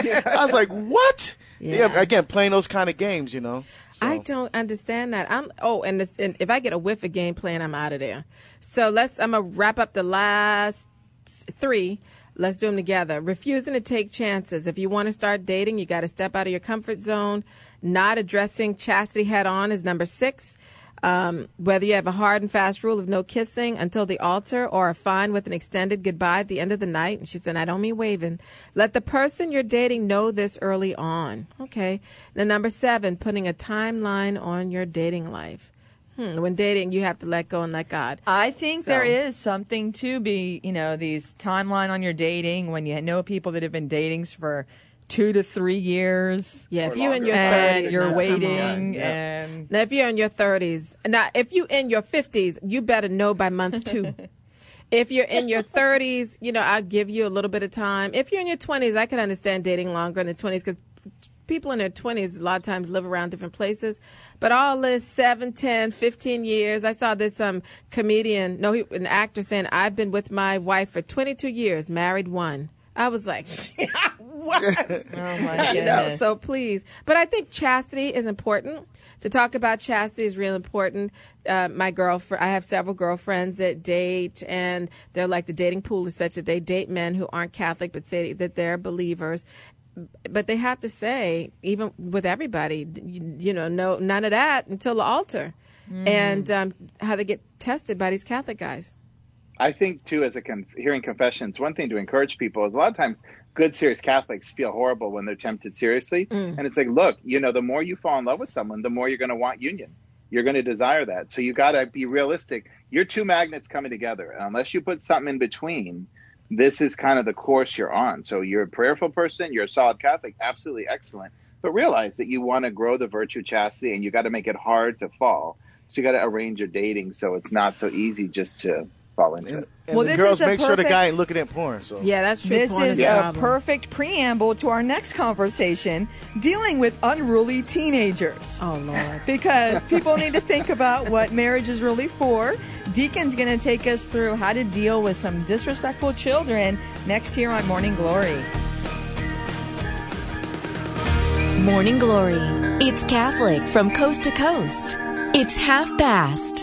I was like, what? Yeah, again, playing those kind of games, So. I don't understand that. And if I get a whiff of game playing, I'm out of there. So I'm going to wrap up the last 3. Let's do them together. Refusing to take chances. If you want to start dating, you got to step out of your comfort zone. Not addressing chastity head on is number 6. Whether you have a hard and fast rule of no kissing until the altar or are fine with an extended goodbye at the end of the night. And she said, I don't mean waving. Let the person you're dating know this early on. Okay. Then number 7, putting a timeline on your dating life. When dating, you have to let go and let God. I think there is something to be, these timeline on your dating when you know people that have been dating for 2 to 3 years. Yeah, if you're in your 30s, you're waiting. And now, if you're in your 30s, now if you're in your 50s, you better know by month 2. If you're in your 30s, I'll give you a little bit of time. If you're in your 20s, I can understand dating longer in the 20s because people in their 20s a lot of times live around different places. But all this 7, 10, 15 years, I saw this comedian, an actor saying, I've been with my wife for 22 years, married 1. I was like, what? Oh, my goodness. So please. But I think chastity is important. To talk about chastity is real important. My girlfriend, I have several girlfriends that date, and they're like the dating pool is such that they date men who aren't Catholic but say that they're believers. But they have to say, even with everybody, no, none of that until the altar. And how they get tested by these Catholic guys. I think, too, as hearing confessions, one thing to encourage people is a lot of times good, serious Catholics feel horrible when they're tempted seriously. And it's like, look, the more you fall in love with someone, the more you're going to want union. You're going to desire that. So you got to be realistic. You're 2 magnets coming together. And unless you put something in between, this is kind of the course you're on. So you're a prayerful person. You're a solid Catholic. Absolutely excellent. But realize that you want to grow the virtue of chastity, and you got to make it hard to fall. So you got to arrange your dating so it's not so easy just to fall into it. And the girls make sure the guy ain't looking at porn. So yeah, that's true. This is a perfect preamble to our next conversation, dealing with unruly teenagers. Oh, Lord. Because people need to think about what marriage is really for. Deacon's going to take us through how to deal with some disrespectful children next here on Morning Glory. Morning Glory. It's Catholic from coast to coast. It's 1/2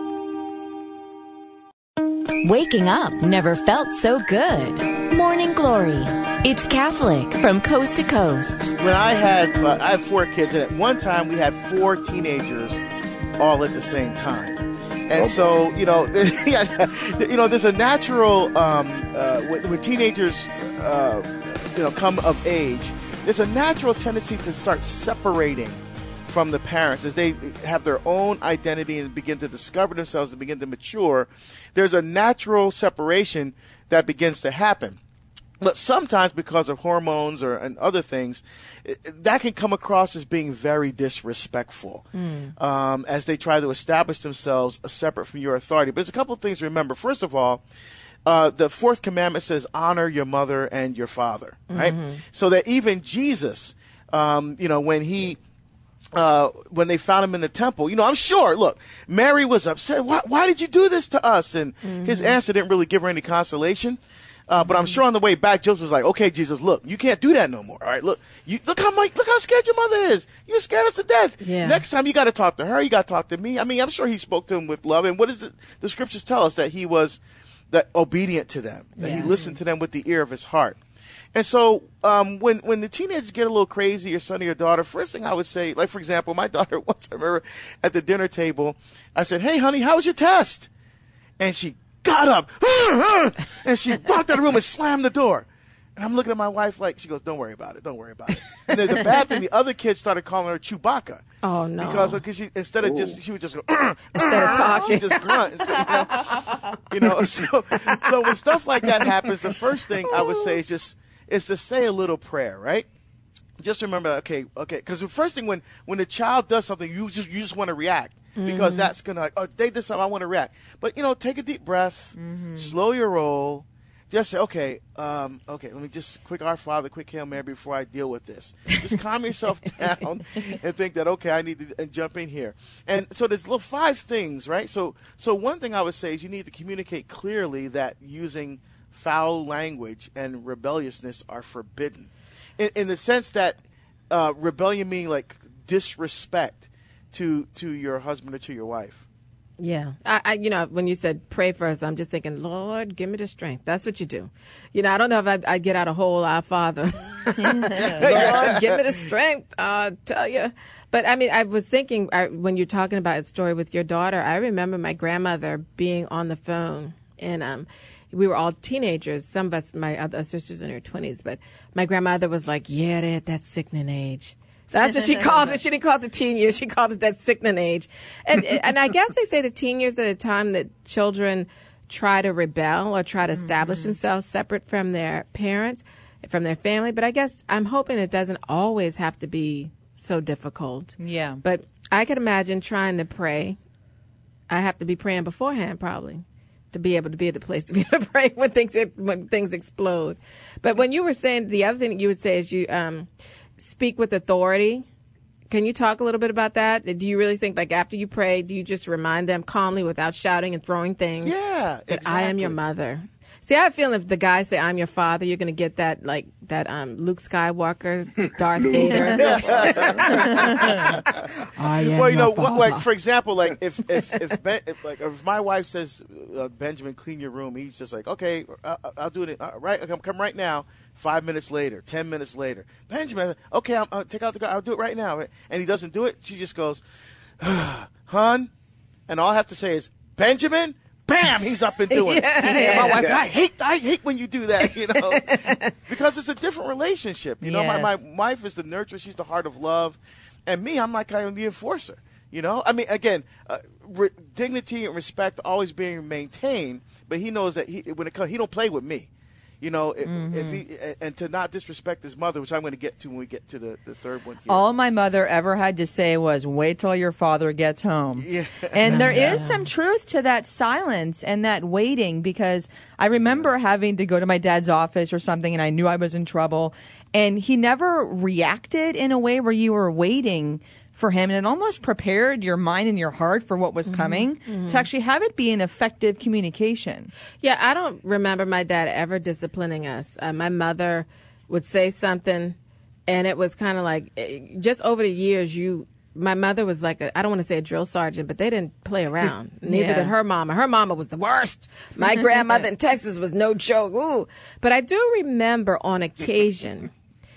Waking up never felt so good. Morning Glory. It's Catholic from coast to coast. When I have 4 kids, and at one time we had 4 teenagers all at the same time. And so, there's a natural, when teenagers, come of age, there's a natural tendency to start separating from the parents as they have their own identity and begin to discover themselves and begin to mature. There's a natural separation that begins to happen. But sometimes because of hormones and other things, that can come across as being very disrespectful as they try to establish themselves separate from your authority. But there's a couple of things to remember. First of all, the 4th commandment says, honor your mother and your father, right? So that even Jesus, when they found him in the temple, I'm sure, look, Mary was upset. Why did you do this to us? And his answer didn't really give her any consolation. But I'm sure on the way back, Joseph was like, okay, Jesus, look, you can't do that no more. All right, look how scared your mother is. You scared us to death. Yeah. Next time you got to talk to her. You got to talk to me. I mean, I'm sure he spoke to him with love. And what is it? The scriptures tell us that he was obedient to them, that he listened to them with the ear of his heart. And so when the teenagers get a little crazy, your son or your daughter, first thing I would say, like, for example, my daughter once, I remember at the dinner table, I said, hey, honey, how was your test? And she got up and she walked out of the room and slammed the door. And I'm looking at my wife like, she goes, don't worry about it. Don't worry about it. And the bad thing, the other kids started calling her Chewbacca. Oh, no. Because she instead of she would just go, instead of talking. She just grunt. So when stuff like that happens, the first thing I would say is to say a little prayer, right? Just remember that, okay. Because the first thing when the child does something, you just want to react. Because that's going to, they did something, I want to react. But, take a deep breath, slow your roll. Just say, okay, let me just quick Our Father, quick Hail Mary before I deal with this. Just calm yourself down and think that, okay, I need to jump in here. And so there's little 5 things, right? So one thing I would say is you need to communicate clearly that using foul language and rebelliousness are forbidden. In the sense that rebellion meaning like disrespect to your husband or to your wife. Yeah. I when you said pray for us, I'm just thinking, Lord, give me the strength. That's what you do. I don't know if I'd get out a whole Our Father. Lord, give me the strength. I'll tell you. But I mean, I was thinking when you're talking about a story with your daughter, I remember my grandmother being on the phone, and we were all teenagers. Some of us, my other sisters in her 20s, but my grandmother was like, "Yeah, that's sickening age." That's what she called it. She didn't call it the teen years. She called it that sickening age. And I guess they say the teen years are the time that children try to rebel or try to establish themselves separate from their parents, from their family. But I guess I'm hoping it doesn't always have to be so difficult. Yeah. But I could imagine trying to pray. I have to be praying beforehand probably to be able to be at the place to be able to pray when things explode. But when you were saying, the other thing that you would say is you speak with authority. Can you talk a little bit about that? Do you really think, like, after you pray, do you just remind them calmly without shouting and throwing things? Yeah, that exactly. I am your mother. See, I have a feeling if the guys say I'm your father, you're going to get that, like, that Luke Skywalker, Darth Vader. I am well, you know, your father. like, for example, like if my wife says, Benjamin, clean your room, he's just like, okay, I'll do it. Right, come right now. 5 minutes later, 10 minutes later, Benjamin, okay, I'll take out the car. I'll do it right now. And he doesn't do it. She just goes, "Hun," and all I have to say is, "Benjamin." Bam! He's up and doing it. And my wife, I hate when you do that, you know, because it's a different relationship. You know, my wife is the nurturer; she's the heart of love, and me, I'm like kind of the enforcer. You know, I mean, again, dignity and respect always being maintained, but he knows that when it comes, he don't play with me. You know, if he and to not disrespect his mother, which I'm going to get to when we get to the third one here. All my mother ever had to say was, "Wait till your father gets home." Yeah. And there is some truth to that silence and that waiting, because I remember having to go to my dad's office or something, and I knew I was in trouble, and he never reacted in a way where you were waiting for him, and it almost prepared your mind and your heart for what was coming to actually have it be an effective communication. Yeah, I don't remember my dad ever disciplining us. My mother would say something, and it was kind of like, just over the years, my mother was like, I don't want to say a drill sergeant, but they didn't play around. Neither did her mama. Her mama was the worst. My grandmother in Texas was no joke. Ooh. But I do remember on occasion,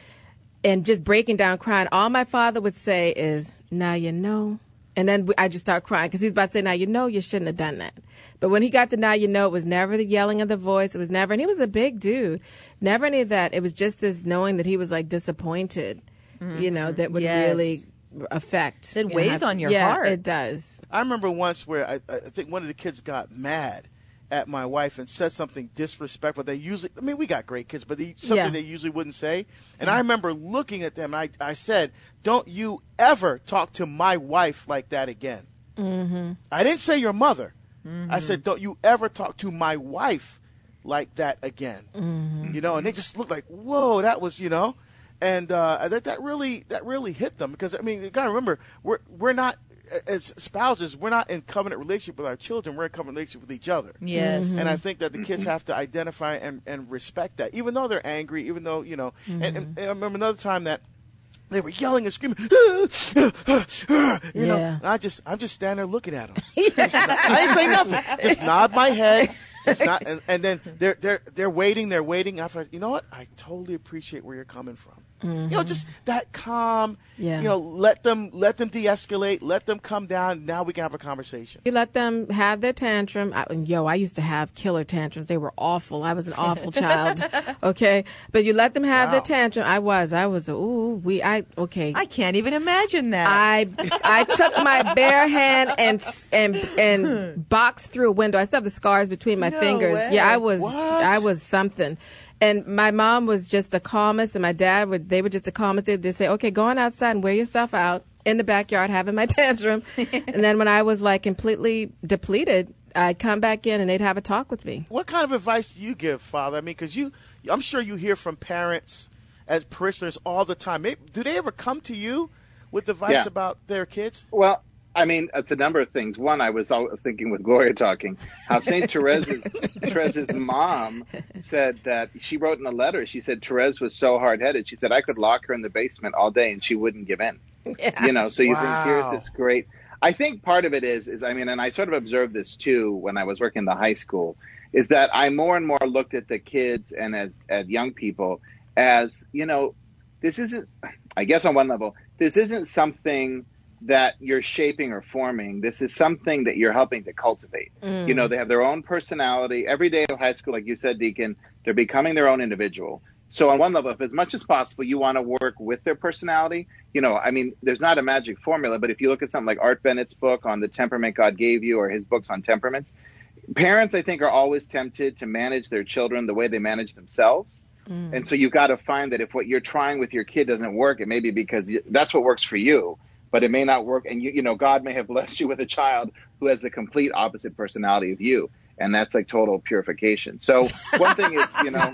and just breaking down crying, all my father would say is, "Now you know." And then I just start crying because he's about to say, "Now you know you shouldn't have done that." But when he got to "now you know," it was never the yelling of the voice. It was never, and he was a big dude, never any of that. It was just this knowing that he was like disappointed, you know, that would really affect. It weighs on your heart. Yeah, it does. I remember once where I think one of the kids got mad at my wife and said something disrespectful. They usually, I mean, we got great kids, but something they usually wouldn't say. And I remember looking at them, and I said, "Don't you ever talk to my wife like that again." I didn't say your mother. I said, "Don't you ever talk to my wife like that again." You know, and they just looked like, whoa, that was, you know, and that really hit them, because I mean, you gotta remember, we're not, as spouses, we're not in covenant relationship with our children. We're in covenant relationship with each other. Yes. And I think that the kids have to identify and respect that, even though they're angry, even though, you know. And I remember another time that they were yelling and screaming, you know. And I'm just standing there looking at them. I didn't say nothing. Just nod my head. Just not, and then they're waiting. They're waiting. I thought, you know what? I totally appreciate where you're coming from. You know, just that calm. You know, let them de-escalate. Let them come down. Now we can have a conversation. You let them have their tantrum. I used to have killer tantrums. They were awful. I was an awful child. Okay, but you let them have their tantrum. I was. Okay. I can't even imagine that. I took my bare hand and boxed through a window. I still have the scars between my fingers. Way. Yeah, I was something. And my mom was just the calmest, and my dad they were just the calmest. They'd say, "Okay, go on outside and wear yourself out in the backyard having my tantrum." And then when I was like completely depleted, I'd come back in and they'd have a talk with me. What kind of advice do you give, Father? I mean, because I'm sure you hear from parents as parishioners all the time. Do they ever come to you with advice about their kids? Well, I mean, it's a number of things. One, I was thinking with Gloria talking, how St. Therese's mom said that she wrote in a letter, she said Therese was so hard-headed. She said, I could lock her in the basement all day and she wouldn't give in. Yeah. You know, so you think here's this great. I think part of it is I mean, and I sort of observed this too when I was working in the high school, is that I more and more looked at the kids and at young people as, you know, this isn't, I guess on one level, this isn't something that you're shaping or forming. This is something that you're helping to cultivate. You know, they have their own personality. Every day of high school, like you said, Deacon, they're becoming their own individual. So on one level, if as much as possible you want to work with their personality, you know, I mean, there's not a magic formula, but if you look at something like Art Bennett's book on the temperament God gave you, or his books on temperaments, parents, I think, are always tempted to manage their children the way they manage themselves. And so you've got to find that if what you're trying with your kid doesn't work, it may be because that's what works for you, but it may not work. And, you know, God may have blessed you with a child who has the complete opposite personality of you. And that's like total purification. So one thing is, you know,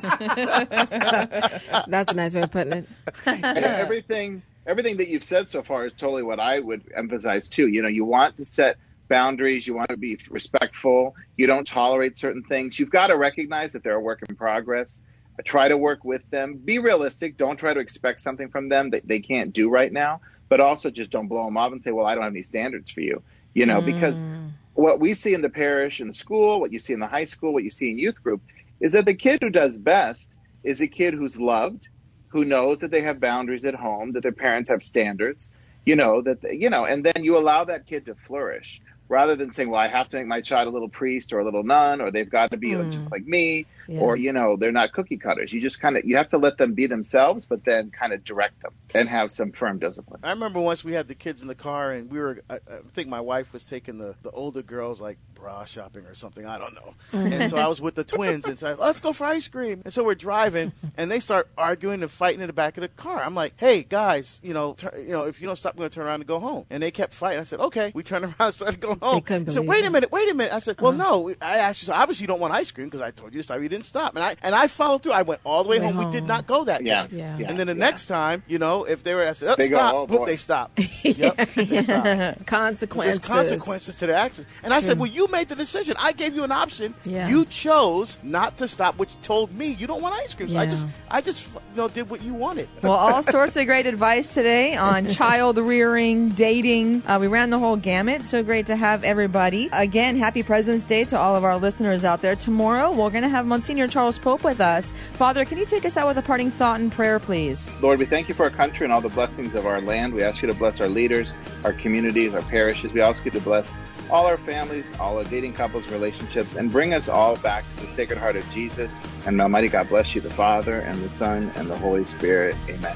that's a nice way of putting it. everything that you've said so far is totally what I would emphasize too. You know, you want to set boundaries. You want to be respectful. You don't tolerate certain things. You've got to recognize that they're a work in progress. Try to work with them. Be realistic. Don't try to expect something from them that they can't do right now. But also just don't blow them off and say, well, I don't have any standards for you. You know, because what we see in the parish and the school, what you see in the high school, what you see in youth group, is that the kid who does best is a kid who's loved, who knows that they have boundaries at home, that their parents have standards, you know, and then you allow that kid to flourish rather than saying, well, I have to make my child a little priest or a little nun, or they've got to be just like me, or, you know, they're not cookie cutters. You just you have to let them be themselves, but then kind of direct them and have some firm discipline. I remember once we had the kids in the car, and I think my wife was taking the older girls like bra shopping or something. I don't know. And so I was with the twins and said, let's go for ice cream. And so we're driving, and they start arguing and fighting in the back of the car. I'm like, hey, guys, you know, if you don't stop, I'm going to turn around and go home. And they kept fighting. I said, okay. We turned around and started going home. He said, wait a minute. I said, well, no. I asked you, so obviously you don't want ice cream because I told you to stop. You didn't stop. And I followed through. I went all the way home. We did not go that day. And then the next time, you know, if they were, I said, stop. Boom, they stopped. Yep, they stopped. Consequences. There's consequences to their actions. And I said, well, you made the decision. I gave you an option. You chose not to stop, which told me you don't want ice cream. So I just did what you wanted. Well, all sorts of great advice today on child rearing, dating. We ran the whole gamut. So great to have everybody. Again, happy President's Day to all of our listeners out there. Tomorrow, we're going to have Monsignor Charles Pope with us. Father, can you take us out with a parting thought and prayer, please? Lord, we thank you for our country and all the blessings of our land. We ask you to bless our leaders, our communities, our parishes. We ask you to bless all our families, all our dating couples, relationships, and bring us all back to the Sacred Heart of Jesus. And Almighty God bless you, the Father, and the Son, and the Holy Spirit. Amen.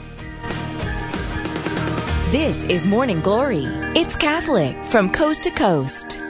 This is Morning Glory. It's Catholic from coast to coast.